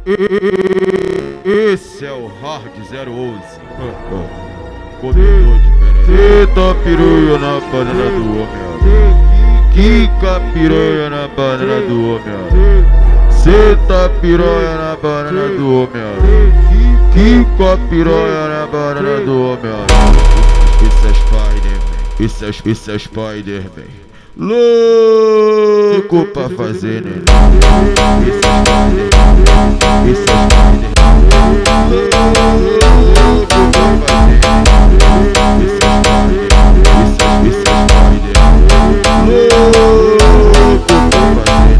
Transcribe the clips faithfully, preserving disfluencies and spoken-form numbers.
Esse é o Hard zero onze. Comedor de piranha. Senta piranha na banana do Homem-Aranha. Quica piranha na banana do Homem-Aranha. Senta piranha na banana do Homem-Aranha. Quica piranha na banana do Homem-Aranha. Isso é Spider-Man. Isso é, isso é Spider-Man. Louco pra fazer neném. Isso é Spider-Man. Isso é Spider-Man. Louco pra fazer neném. Isso é Spider-Man. Isso é, isso é Spider-Man. Louco pra fazer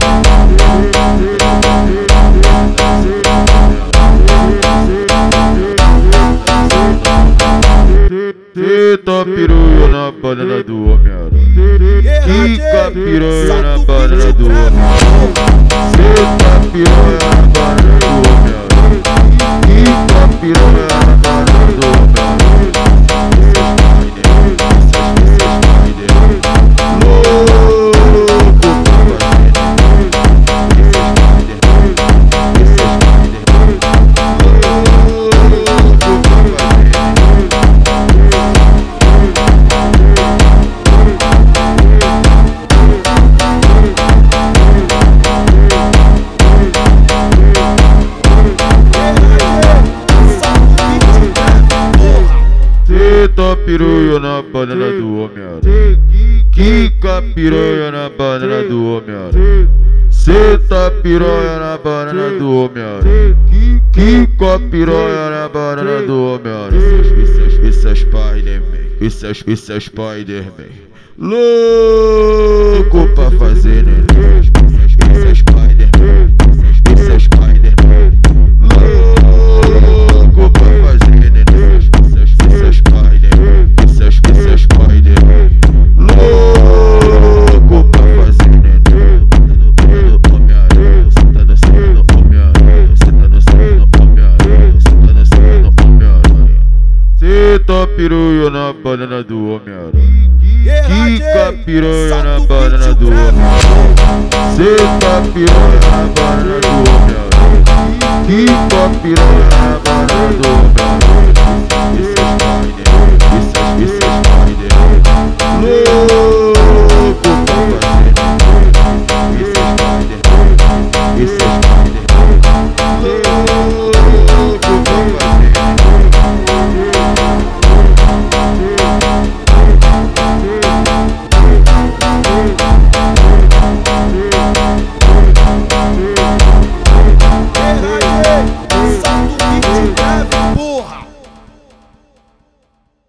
neném. Senta piranha na banana do Homem-Aranha. Quica piranha na banana do Homem-Aranha. Senta piranha na banana do Homem-Aranha. Quica piranha na banana do Homem-Aranha. Isso é Spider-Man. Louco pra fazer neném. Isso é Spider-Man. Isso é Spider-Man. Louco pra fazer Senta piranha na banana do Homem-Aranha. Quica piranha na banana do Homem-Aranha. Senta piranha na banana do Homem-Aranha. Quica piranha na banana do Homem-Aranha. Isso é Spider-Man. Isso é, isso é Spider-Man. Louco pra fazer neném. Isso é Spider-Man. Isso é Spider-Man. Louco pra fazer neném. Isso é Spider-Man. Isso é, isso é Spider-Man. Louco pra fazer neném. Homem-Aranha, você tá dançando Homem-Aranha. Você tá dançando Homem-Aranha. Você tá dançando Homem-Aranha. Senta piranha na banana do Homem-Aranha. Quica piranha na banana do Homem-Aranha. Senta piranha na banana do Homem-Aranha. Quica piranha na banana do Homem-Aranha.